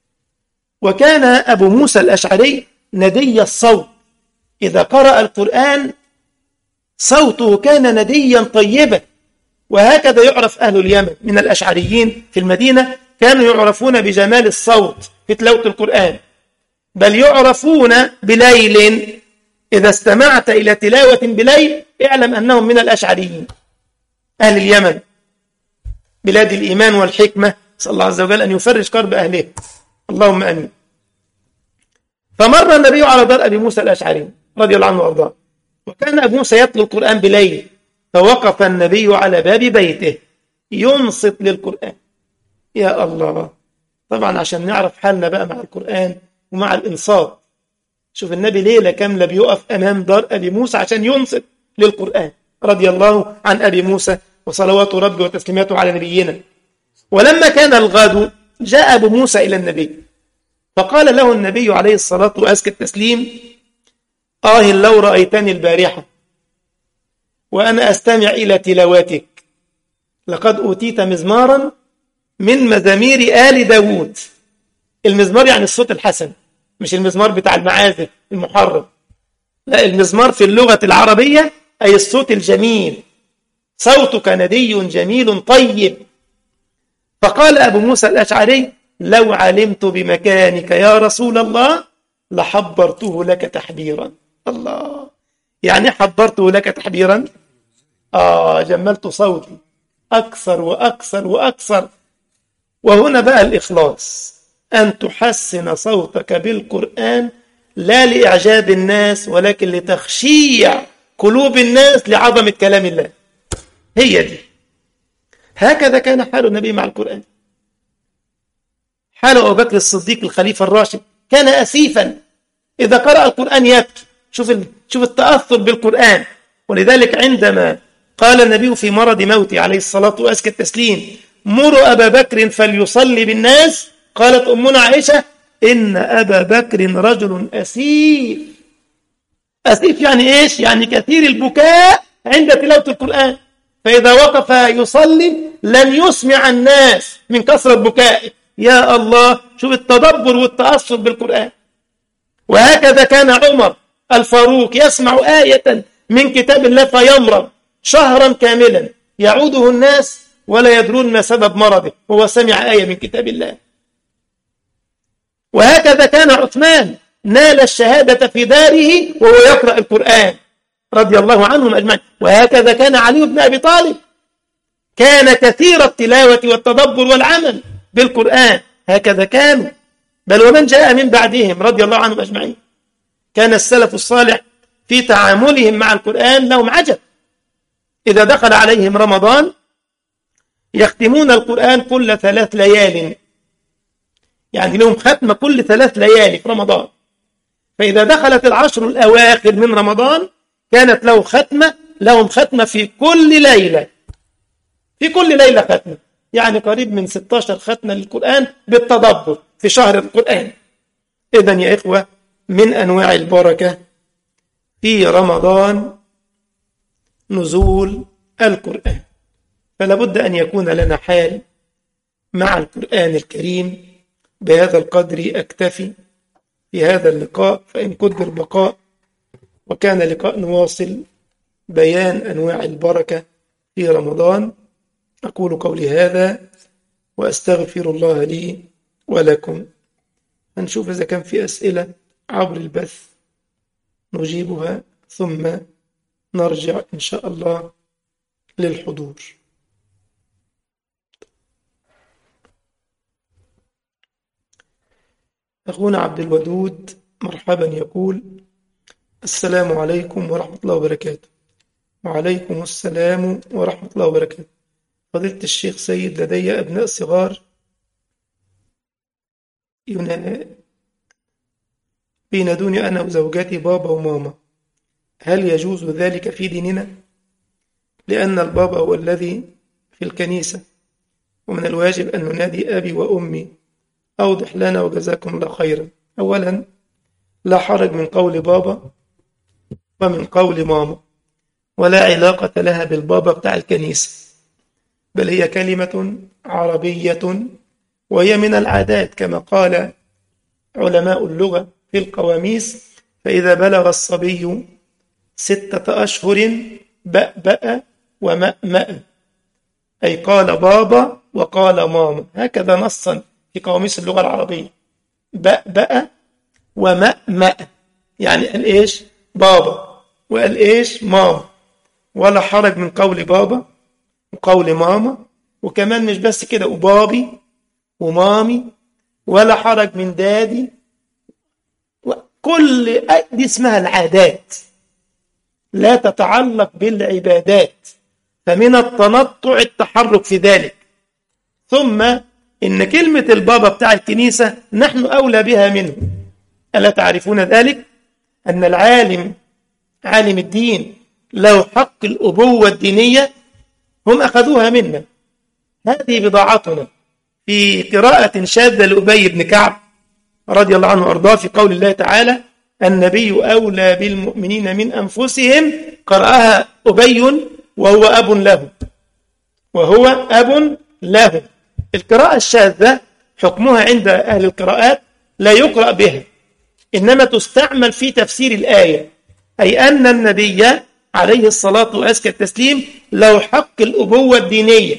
وكان أبو موسى الأشعري ندي الصوت، إذا قرأ القرآن صوته كان نديا طيبا. وهكذا يعرف أهل اليمن من الأشعريين في المدينة، كانوا يعرفون بجمال الصوت في تلاوة القرآن، بل يعرفون بليل. إذا استمعت إلى تلاوة بليل اعلم أنهم من الأشعريين أهل اليمن، بلاد الإيمان والحكمة. صلى الله عز وجل أن يفرج كرب أهله، اللهم أمين. فمر النبي على دار أبي موسى الأشعري رضي الله عنه وأرضاه، وكان أبو موسى يتلو القرآن بليل، فوقف النبي على باب بيته ينصت للقرآن. يا الله، طبعا عشان نعرف حالنا بقى مع القرآن ومع الإنصات. شوف النبي ليلة كاملة بيقف أمام دار أبي موسى عشان ينصت للقرآن، رضي الله عن أبي موسى وصلوات ربي وتسليماته على نبينا. ولما كان الغد جاء أبو موسى إلى النبي، فقال له النبي عليه الصلاة وأزكى التسليم: لو رأيتني البارحة وأنا أستمع إلى تلاواتك لقد أوتيت مزمارا من مزامير آل داود. المزمار يعني الصوت الحسن، مش المزمار بتاع المعازف المحرم، لا، المزمار في اللغة العربية أي الصوت الجميل. صوتك ندي جميل طيب. فقال أبو موسى الأشعري: لو علمت بمكانك يا رسول الله لحبرته لك تحبيرا. الله، يعني حبرته لك تحبيرا، جملت صوتي أكثر وأكثر وأكثر. وهنا بقى الإخلاص، أن تحسن صوتك بالقرآن لا لإعجاب الناس ولكن لتخشيع قلوب الناس لعظمة كلام الله. هي دي. هكذا كان حال النبي مع القرآن. حال أبو بكر الصديق الخليفة الراشد كان أسيفا، إذا قرأ القرآن يبكي. شوف التأثر بالقرآن. ولذلك عندما قال النبي في مرض موته عليه الصلاة وأزكى التسليم: مروا أبا بكر فليصلي بالناس، قالت أمنا عائشة: إن أبا بكر رجل أسيف. أسيف يعني إيش؟ يعني كثير البكاء عند تلاوة القرآن، فإذا وقف يصلي لن يسمع الناس من كثرة بكائه. يا الله، شوف التدبر والتأثر بالقرآن. وهكذا كان عمر الفاروق يسمع آية من كتاب الله فيمرض شهرا كاملا، يعوده الناس ولا يدرون ما سبب مرضه، هو سمع آية من كتاب الله. وهكذا كان عثمان نال الشهادة في داره وهو يقرأ القرآن. رضي الله عنهم أجمعين. وهكذا كان علي بن أبي طالب، كان كثير التلاوة والتدبر والعمل بالقرآن، هكذا كانوا. بل ومن جاء من بعدهم رضي الله عنهم أجمعين. كان السلف الصالح في تعاملهم مع القرآن لهم عجب. إذا دخل عليهم رمضان يختمون القرآن كل 3 ليال، يعني لهم ختمة كل 3 ليالي في رمضان. فإذا دخلت العشر الأواخر من رمضان كانت لهم ختمة في كل ليلة، في كل ليلة ختمة، يعني قريب من 16 ختمة للقرآن بالتدبر في شهر القرآن. إذن يا إخوة، من أنواع البركة في رمضان نزول القرآن. فلا بد أن يكون لنا حال مع القرآن الكريم. بهذا القدر أكتفي في هذا اللقاء، فإن قدر بقاء وكان لقاء نواصل بيان أنواع البركة في رمضان. أقول قولي هذا وأستغفر الله لي ولكم. هنشوف إذا كان في أسئلة عبر البث نجيبها، ثم نرجع إن شاء الله للحضور. أخونا عبد الودود مرحبا يقول: السلام عليكم ورحمة الله وبركاته. وعليكم السلام ورحمة الله وبركاته. فضيلة الشيخ سيد، لدي أبناء صغار بينادوني أنا وزوجتي بابا وماما، هل يجوز ذلك في ديننا؟ لأن البابا هو الذي في الكنيسة، ومن الواجب أن ننادي أبي وأمي. أوضح لنا وجزاكم الله خيرا. أولا، لا حرج من قول بابا ومن قول ماما، ولا علاقة لها بالبابا بتاع الكنيسة، بل هي كلمة عربية وهي من العادات، كما قال علماء اللغة في القواميس: فإذا بلغ الصبي 6 أشهر بأبأ ومأمأ، أي قال بابا وقال ماما، هكذا نصا في قواميس اللغة العربية: بأبأ ومأمأ، يعني قال إيش؟ بابا، وقال إيش؟ ماما. ولا حرج من قول بابا وقول ماما، وكمان مش بس كده، وبابي ومامي، ولا حرج من دادي. كل دي اسمها العادات، لا تتعلق بالعبادات، فمن التنطع التحرك في ذلك. ثم إن كلمة البابا بتاع الكنيسة نحن أولى بها منه. ألا تعرفون ذلك؟ أن العالم، عالم الدين، له حق الأبوة الدينية، هم أخذوها منا. هذه بضاعتنا. في قراءة شاذة لأبي بن كعب رضي الله عنه وأرضاه في قول الله تعالى: النبي أولى بالمؤمنين من أنفسهم، قرأها أبي وهو أب له، وهو أب له. القراءة الشاذة حكمها عند أهل القراءات لا يقرأ بها، إنما تستعمل في تفسير الآية، أي أن النبي عليه الصلاة وأزكى التسليم له حق الأبوة الدينية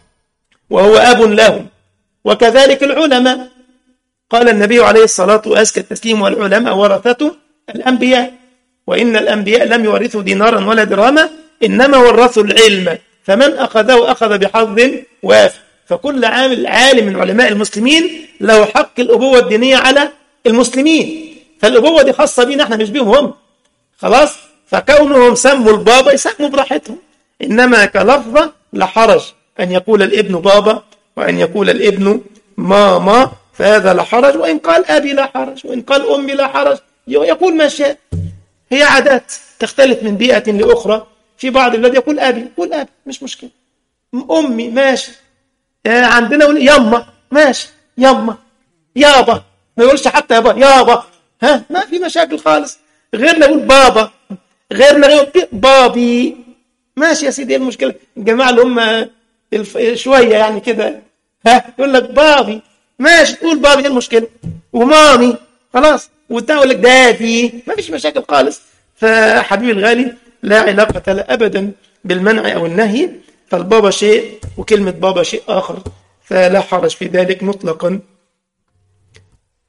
وهو أب له. وكذلك العلماء، قال النبي عليه الصلاة وأزكى التسليم: والعلماء ورثة الأنبياء، وإن الأنبياء لم يورثوا دينارا ولا درهما، إنما ورثوا العلم، فمن أخذه أخذ بحظ وافر. فكل عالم من علماء المسلمين له حق الأبوة الدينية على المسلمين، فالأبوة دي خاصة بينا احنا، مش بيهم هم. خلاص، فكونهم سموا البابا يسموا براحتهم، إنما كلفظة لا حرج أن يقول الابن بابا وأن يقول الابن ماما، فهذا لا حرج. وإن قال أبي لا حرج، وإن قال أمي لا حرج، يقول ما شاء. هي عادات تختلف من بيئة لأخرى. في بعض البلاد يقول أبي، يقول أبي مش مشكلة. أمي ماشي. عندنا يما ماشي، يما، يابا، ما يقولش حتى يابا، ها، ما في مشاكل خالص. غيرنا يقول بابا، غيرنا يقول بابي، ماشي يا سيدي. المشكلة الجماعة اللي هم شوية يعني كده، ها، يقول لك بابي، ماشي، تقول بابي، ايه المشكلة؟ ومامي، خلاص، والتاني يقول لك دادي، ما فيش مشاكل خالص. فحبيبي الغالي، لا علاقة لا أبدا بالمنع أو النهي، فالبابا شيء وكلمة بابا شيء آخر، فلا حرج في ذلك مطلقا.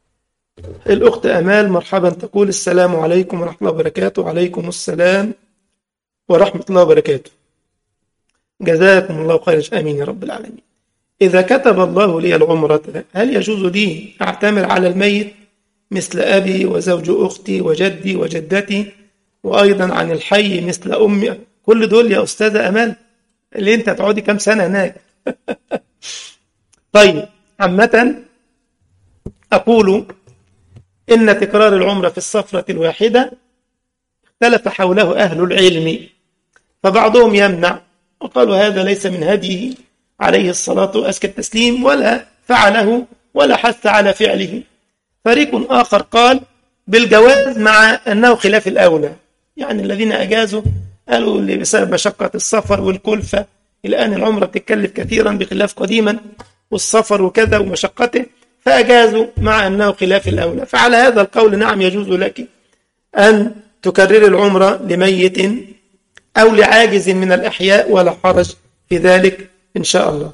الأخت أمال مرحبا تقول: السلام عليكم ورحمة الله وبركاته. وعليكم السلام ورحمة الله وبركاته. جزاكم الله خيرا، آمين يا رب العالمين. إذا كتب الله لي العمرة هل يجوز لي أعتمر على الميت مثل أبي وزوج أختي وجدي وجدتي، وأيضا عن الحي مثل أمي؟ كل دول يا أستاذة أمال اللي أنت تقعدي كم سنة هناك. طيب، عامة أقول إن تكرار العمرة في السفرة الواحدة اختلف حوله أهل العلم، فبعضهم يمنع وقالوا هذا ليس من هديه عليه الصلاة وأزكى التسليم، ولا فعله ولا حث على فعله. فريق آخر قال بالجواز مع أنه خلاف الأولى، يعني الذين أجازوا قالوا اللي بسبب مشقة السفر والكلفة، الآن العمرة بتتكلف كثيرا بخلاف قديما والسفر وكذا ومشقته، فأجازوا مع أنه خلاف الأولى. فعلى هذا القول نعم يجوز لك أن تكرر العمرة لميت أو لعاجز من الأحياء، ولا حرج في ذلك إن شاء الله.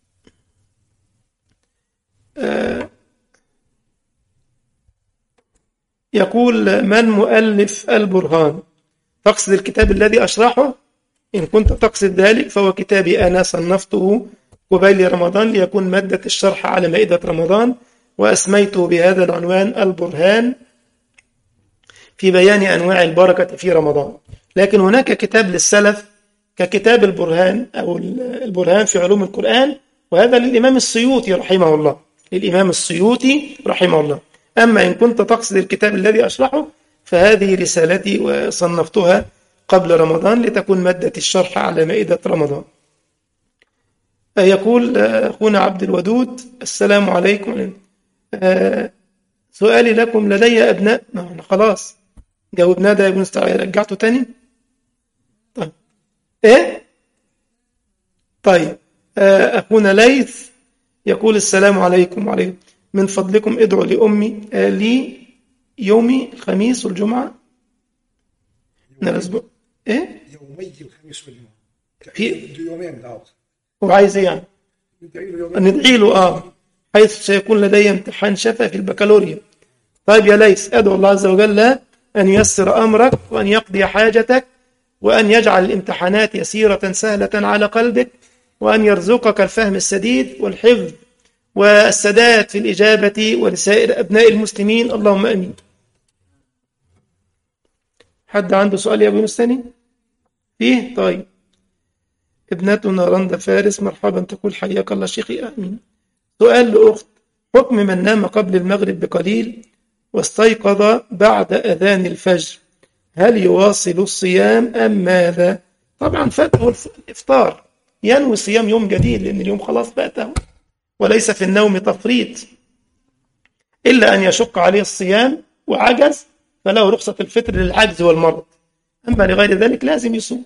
يقول من مؤلف البرهان؟ تقصد الكتاب الذي أشرحه؟ إن كنت تقصد ذلك فهو كتابي أنا صنفته قبيل رمضان ليكون مادة الشرح على مائدة رمضان، وأسميته بهذا العنوان البرهان في بيان أنواع البركة في رمضان. لكن هناك كتاب للسلف ككتاب البرهان أو البرهان في علوم القرآن، وهذا للإمام السيوطي رحمه الله، للإمام السيوطي رحمه الله. أما إن كنت تقصد الكتاب الذي أشرحه فهذه رسالتي وصنفتها قبل رمضان لتكون مادة الشرح على مائدة رمضان. يقول أخونا عبد الودود السلام عليكم، سؤالي لكم لدي أبناء. خلاص جاوبنا ده يا ابن مستعير، رجعته تاني. طيب إيه؟ طيب أخونا ليث يقول السلام عليكم وعليكم، من فضلكم ادعوا لأمي لي يومي الخميس والجمعة من الأسبوع. إيه؟ يومي الخميس والجمعة في يومين دعوة. هو عايز إيه يعني؟ ندعي له حيث سيكون لدي امتحان شفوي في البكالوريا. طيب يا ليث، أدعو الله عز وجل أن ييسر أمرك وأن يقضي حاجتك وأن يجعل الامتحانات يسيرة سهلة على قلبك، وأن يرزقك الفهم السديد والحفظ والسداد في الإجابة ولسائر أبناء المسلمين، اللهم أمين. حد عنده سؤال يا أبو يونس ثاني؟ فيه؟ طيب. ابنتنا رندا فارس مرحبا، تقول حياك الله شيخي. آمين. سؤال لأخت، حكم من نام قبل المغرب بقليل واستيقظ بعد أذان الفجر، هل يواصل الصيام أم ماذا؟ طبعا فاته الإفطار، ينوي صيام يوم جديد لأن اليوم خلاص فاته، وليس في النوم تفريط، إلا أن يشق عليه الصيام وعجز فله رخصة الفطر للعجز والمرض، أما لغير ذلك لازم يصوم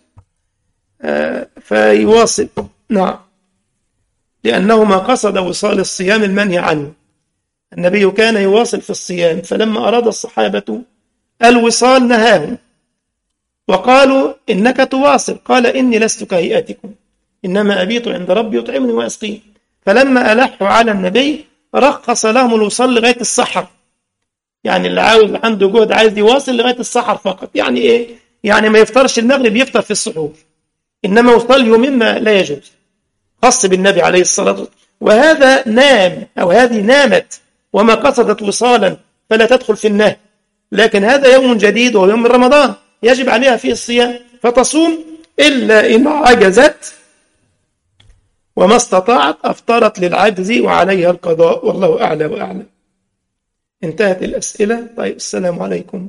فيواصل. نعم، لأنه ما قصد وصال الصيام المنهي عنه. النبي كان يواصل في الصيام، فلما أراد الصحابة الوصال نهاهم وقالوا إنك تواصل، قال إني لست كهيئتكم إنما أبيت عند ربي يطعمني ويسقين. فلما ألحوا على النبي رخص لهم الوصال لغاية السحر، يعني اللي عاوز عنده جهد عايز يواصل لغاية السحر فقط. يعني إيه؟ يعني ما يفطرش المغرب، يفطر في السحور، إنما وصال يومين ما لا يجوز، خاص بالنبي عليه الصلاة والسلام. وهذا نام أو هذه نامت وما قصدت وصالا فلا تدخل في النهي، لكن هذا يوم جديد وهو يوم رمضان يجب عليها فيه الصيام، فتصوم إلا إن عجزت، وما استطاعت أفطرت للعجز وعليها القضاء، والله أعلى وأعلم. انتهت الأسئلة. طيب، السلام عليكم.